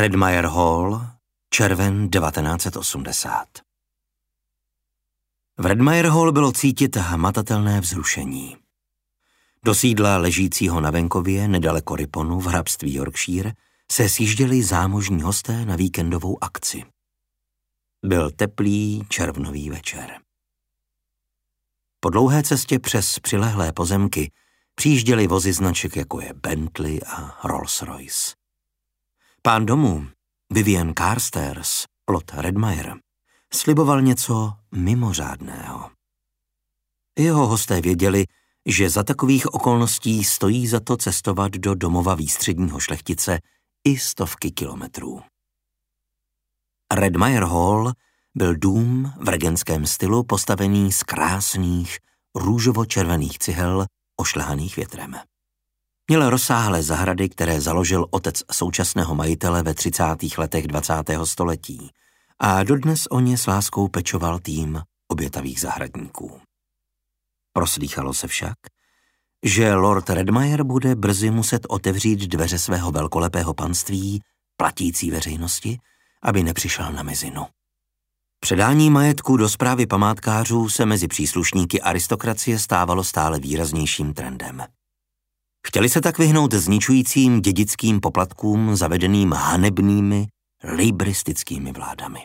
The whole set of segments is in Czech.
Redmire Hall, červen 1980. V Redmire Hall bylo cítit hmatatelné vzrušení. Do sídla ležícího na venkově nedaleko Riponu v hrabství Yorkshire se sjížděli zámožní hosté na víkendovou akci. Byl teplý červnový večer. Po dlouhé cestě přes přilehlé pozemky přijížděly vozy značek jako je Bentley a Rolls-Royce. Pán domu, Vivian Carstairs, Lord Redmire, sliboval něco mimořádného. Jeho hosté věděli, že za takových okolností stojí za to cestovat do domova výstředního šlechtice i stovky kilometrů. Redmire Hall byl dům v regentském stylu postavený z krásných, růžovo-červených cihel ošlehaných větrem. Měl rozsáhlé zahrady, které založil otec současného majitele ve 30. letech 20. století a dodnes o ně s láskou pečoval tým obětavých zahradníků. Proslýchalo se však, že Lord Redmire bude brzy muset otevřít dveře svého velkolepého panství platící veřejnosti, aby nepřišel na mizinu. Předání majetku do správy památkářů se mezi příslušníky aristokracie stávalo stále výraznějším trendem. Chtěli se tak vyhnout zničujícím dědickým poplatkům zavedeným hanebnými lejbristickými vládami.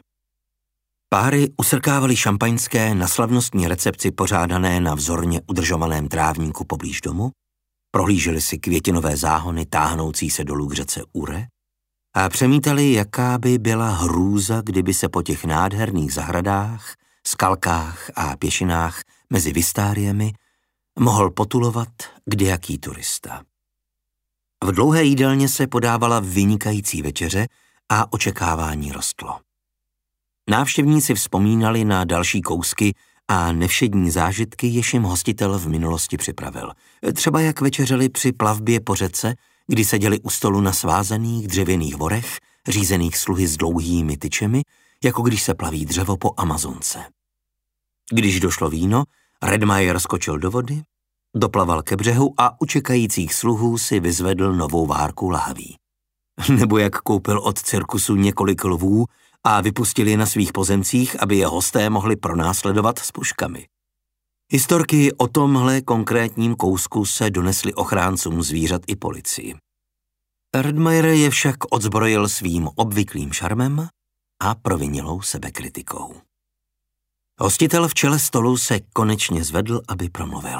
Páry usrkávali šampaňské na slavnostní recepci pořádané na vzorně udržovaném trávníku poblíž domu, prohlíželi si květinové záhony táhnoucí se dolů k řece Ure a přemítali, jaká by byla hrůza, kdyby se po těch nádherných zahradách, skalkách a pěšinách mezi vystáriemi mohl potulovat kdejaký turista. V dlouhé jídelně se podávala vynikající večeře a očekávání rostlo. Návštěvníci vzpomínali na další kousky a nevšední zážitky, jež jim hostitel v minulosti připravil. Třeba jak večeřeli při plavbě po řece, kdy seděli u stolu na svázaných dřevěných vorech, řízených sluhy s dlouhými tyčemi, jako když se plaví dřevo po Amazonce. Když došlo víno, Redmire skočil do vody, doplaval ke břehu a u čekajících sluhů si vyzvedl novou várku lahví. Nebo jak koupil od cirkusu několik lvů a vypustil je na svých pozemcích, aby je hosté mohli pronásledovat s puškami. Historky o tomhle konkrétním kousku se donesly ochráncům zvířat i policii. Redmire je však odzbrojil svým obvyklým šarmem a provinilou sebekritikou. Hostitel v čele stolu se konečně zvedl, aby promluvil.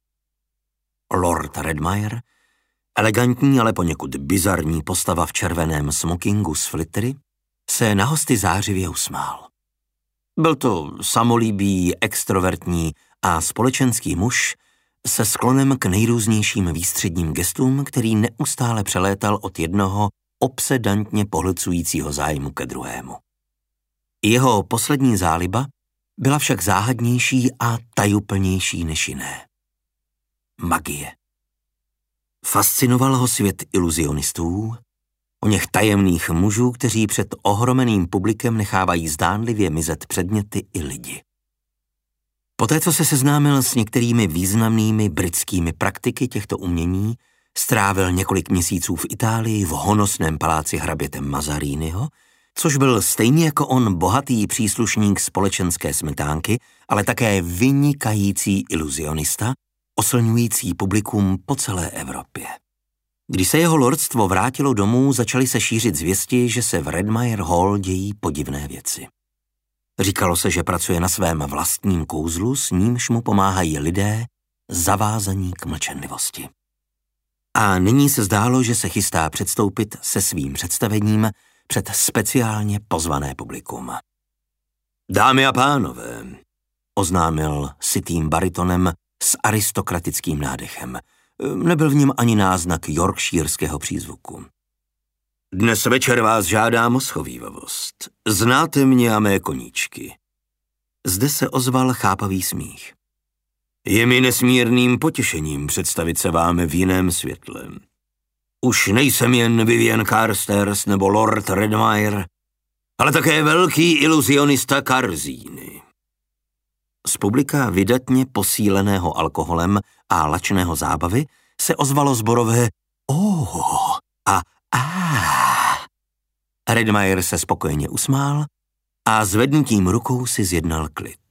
Lord Redmire, elegantní, ale poněkud bizarní postava v červeném smokingu s flitry, se na hosty zářivě usmál. Byl to samolíbý, extrovertní a společenský muž se sklonem k nejrůznějším výstředním gestům, který neustále přelétal od jednoho obsedantně pohlcujícího zájmu ke druhému. Jeho poslední záliba byla však záhadnější a tajuplnější než jiné. Magie. Fascinoval ho svět iluzionistů, oněch tajemných mužů, kteří před ohromeným publikem nechávají zdánlivě mizet předměty i lidi. Poté, co se seznámil s některými významnými britskými praktiky těchto umění, strávil několik měsíců v Itálii v honosném paláci hraběte Mazariniho, což byl stejně jako on bohatý příslušník společenské smetánky, ale také vynikající iluzionista, oslňující publikum po celé Evropě. Když se jeho lordstvo vrátilo domů, začaly se šířit zvěsti, že se v Redmire Hall dějí podivné věci. Říkalo se, že pracuje na svém vlastním kouzlu, s nímž mu pomáhají lidé zavázaní k mlčenlivosti. A nyní se zdálo, že se chystá předstoupit se svým představením před speciálně pozvané publikum. Dámy a pánové, oznámil sytým baritonem s aristokratickým nádechem. Nebyl v něm ani náznak yorkshireského přízvuku. Dnes večer vás žádám o schovívavost. Znáte mě a mé koníčky. Zde se ozval chápavý smích. Je mi nesmírným potěšením představit se vám v jiném světle. Už nejsem jen Vivian Carstairs nebo Lord Redmire, ale také velký iluzionista Karzíny. Z publika vydatně posíleného alkoholem a lačného zábavy se ozvalo zborové a Redmayer se spokojeně usmál a zvednutím rukou si zjednal klid.